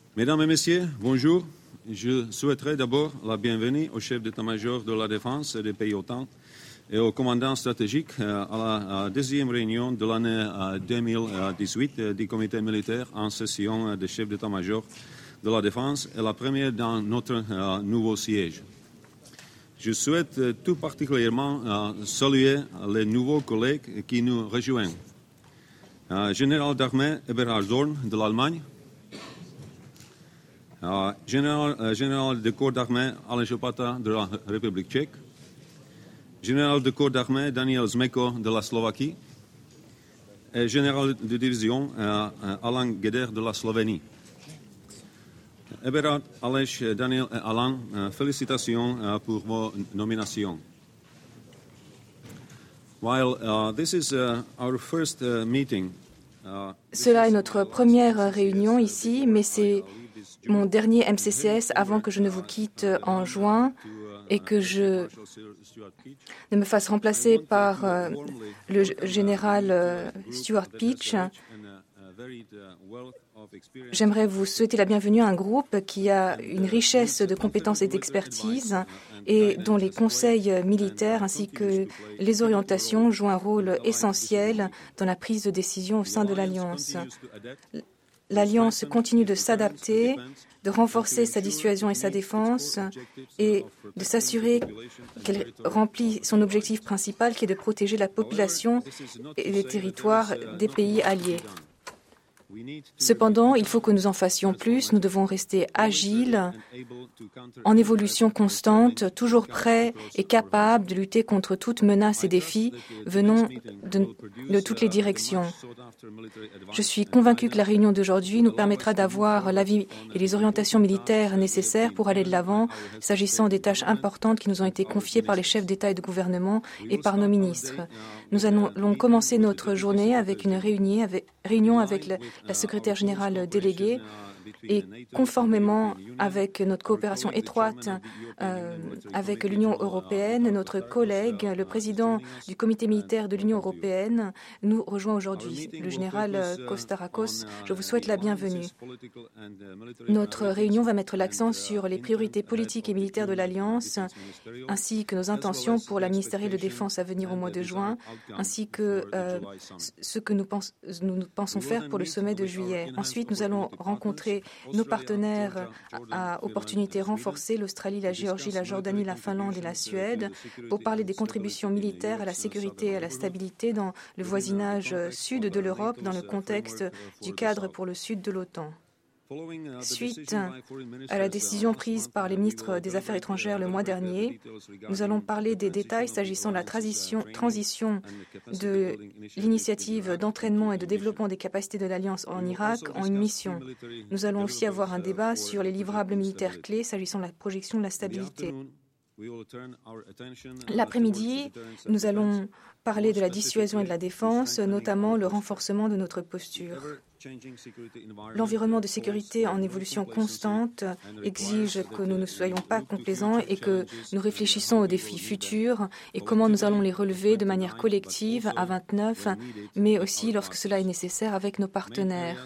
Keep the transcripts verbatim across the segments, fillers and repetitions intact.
Mesdames et messieurs, bonjour. Je souhaiterais d'abord la bienvenue au chef d'état-major de la défense des pays OTAN et au commandant stratégique à la deuxième réunion de l'année deux mille dix-huit du comité militaire en session des chefs d'état-major de la défense et la première dans notre nouveau siège. Je souhaite tout particulièrement saluer les nouveaux collègues qui nous rejoignent. Général d'armée Eberhard Dorn de l'Allemagne, Uh, général, uh, général de corps d'armée Alain Chopata de la République tchèque, général de corps d'armée Daniel Zmeko de la Slovaquie et général de division uh, Alain Geder de la Slovénie. Eberhard, Aleš, Daniel et Alain, uh, félicitations uh, pour vos nominations. While uh, this is uh, our first uh, meeting, uh, Cela est notre première réunion ici, mais c'est mon dernier M C C S avant que je ne vous quitte en juin et que je ne me fasse remplacer par euh, le général euh, Stuart Peach. J'aimerais vous souhaiter la bienvenue à un groupe qui a une richesse de compétences et d'expertise et dont les conseils militaires ainsi que les orientations jouent un rôle essentiel dans la prise de décision au sein de l'Alliance. L'Alliance continue de s'adapter, de renforcer sa dissuasion et sa défense et de s'assurer qu'elle remplit son objectif principal qui est de protéger la population et les territoires des pays alliés. Cependant, il faut que nous en fassions plus. Nous devons rester agiles, en évolution constante, toujours prêts et capables de lutter contre toute menace et défi venant de, de toutes les directions. Je suis convaincu que la réunion d'aujourd'hui nous permettra d'avoir l'avis et les orientations militaires nécessaires pour aller de l'avant, s'agissant des tâches importantes qui nous ont été confiées par les chefs d'État et de gouvernement et par nos ministres. Nous allons commencer notre journée avec une réunion avec, réunion avec le, la secrétaire générale déléguée et conformément avec notre coopération étroite euh, avec l'Union européenne, notre collègue, le président du comité militaire de l'Union européenne, nous rejoint aujourd'hui. Le général Kostarakos, je vous souhaite la bienvenue. Notre réunion va mettre l'accent sur les priorités politiques et militaires de l'Alliance, ainsi que nos intentions pour la ministérielle de défense à venir au mois de juin, ainsi que euh, ce que nous, pense, nous pensons faire pour le sommet de juillet. Ensuite, nous allons rencontrer nos partenaires à, à opportunités renforcées, l'Australie, la Géorgie, la Jordanie, la Finlande et la Suède, pour parler des contributions militaires à la sécurité et à la stabilité dans le voisinage sud de l'Europe, dans le contexte du cadre pour le sud de l'OTAN. Suite à la décision prise par les ministres des Affaires étrangères le mois dernier, nous allons parler des détails s'agissant de la transition, transition de l'initiative d'entraînement et de développement des capacités de l'Alliance en Irak en une mission. Nous allons aussi avoir un débat sur les livrables militaires clés s'agissant de la projection de la stabilité. L'après-midi, nous allons parler de la dissuasion et de la défense, notamment le renforcement de notre posture. L'environnement de sécurité en évolution constante exige que nous ne soyons pas complaisants et que nous réfléchissons aux défis futurs et comment nous allons les relever de manière collective à vingt-neuf, mais aussi lorsque cela est nécessaire avec nos partenaires.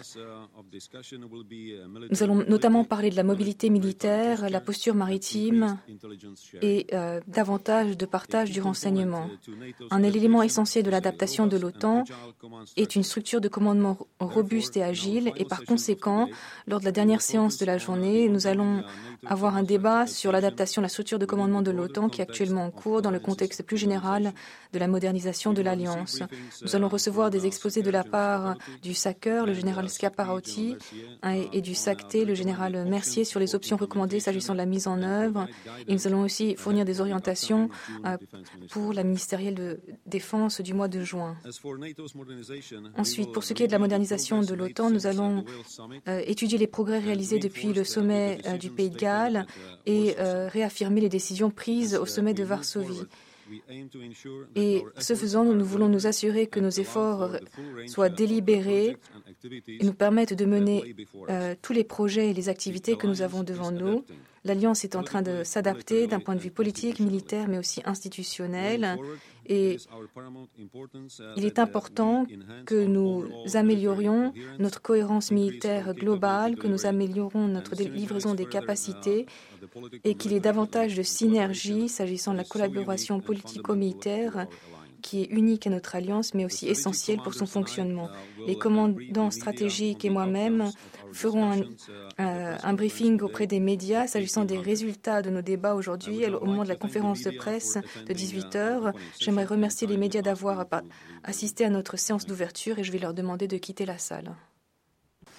Nous allons notamment parler de la mobilité militaire, la posture maritime et euh, davantage de partage du renseignement. Un élément essentiel de l'adaptation de l'OTAN est une structure de commandement robuste et agile et par conséquent, lors de la dernière séance de la journée, nous allons avoir un débat sur l'adaptation de la structure de commandement de l'OTAN qui est actuellement en cours dans le contexte plus général de la modernisation de l'Alliance. Nous allons recevoir des exposés de la part du S A C E R, le général Schiaparauti, et du S A C T, le général Mercier, sur les options recommandées s'agissant de la mise en œuvre. Et nous allons aussi fournir des orientations pour la ministérielle de défense du mois de juin. Ensuite, pour ce qui est de la modernisation de l'OTAN, nous allons euh, étudier les progrès réalisés depuis le sommet euh, du Pays de Galles et euh, réaffirmer les décisions prises au sommet de Varsovie. Et ce faisant, nous voulons nous assurer que nos efforts soient délibérés et nous permettent de mener euh, tous les projets et les activités que nous avons devant nous. L'Alliance est en train de s'adapter d'un point de vue politique, militaire, mais aussi institutionnel. Et il est important que nous améliorions notre cohérence militaire globale, que nous améliorons notre livraison des capacités et qu'il y ait davantage de synergie s'agissant de la collaboration politico-militaire qui est unique à notre alliance, mais aussi essentielle pour son fonctionnement. Les commandants stratégiques et moi-même ferons un, euh, un briefing auprès des médias s'agissant des résultats de nos débats aujourd'hui au moment de la conférence de presse de dix-huit heures. J'aimerais remercier les médias d'avoir assisté à notre séance d'ouverture et je vais leur demander de quitter la salle.